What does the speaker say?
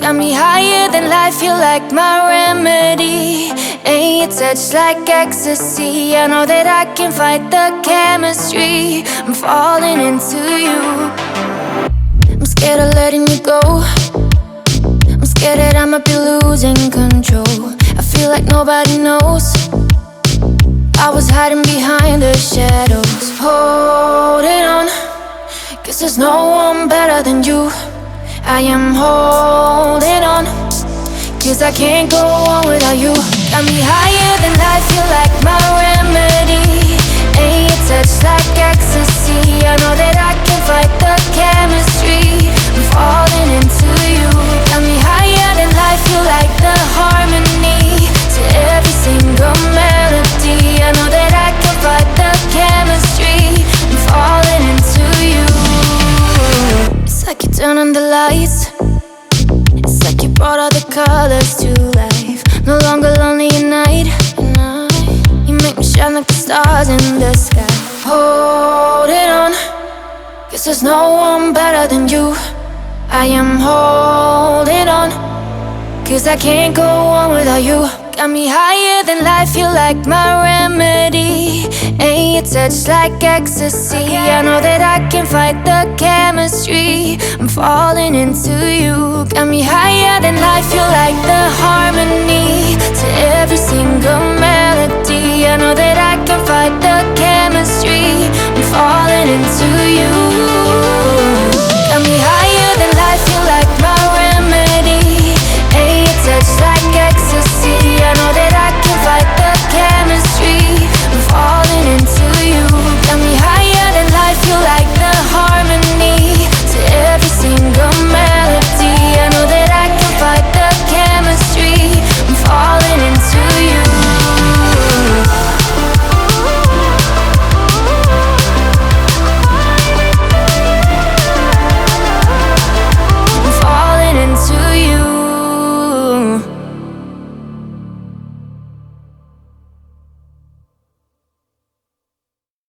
Got me higher than life, you're like my remedy. And your touch like ecstasy. I know that I can fight the chemistry. I'm falling into you. I'm scared of letting you go. I'm scared that I might be losing control. I feel like nobody knows. I was hiding behind the shadows, holding on, 'cause there's no one better than you. I am holding on, 'cause I can't go on without you. Got me higher than life, you're like my remedy. And your touch like ecstasy. I know that I can fight the chemistry. I'm falling into you. Got me higher than life, you're like the harmony to every single melody. I know that I can fight the chemistry. I'm falling into you. It's like you turn on the lights. It's like you brought all the colors to life. No longer lonely at night. You make me shine like the stars in the sky. Holding on, 'cause there's no one better than you. I am holding on, 'cause I can't go on without you. Got me higher than life, you're like my remedy. And your touch like ecstasy. I know that I can fight the chemistry. I'm falling into you. Got me higher than life, you're like the harmony to every single melody. I know that I can fight the chemistry. I'm falling into you.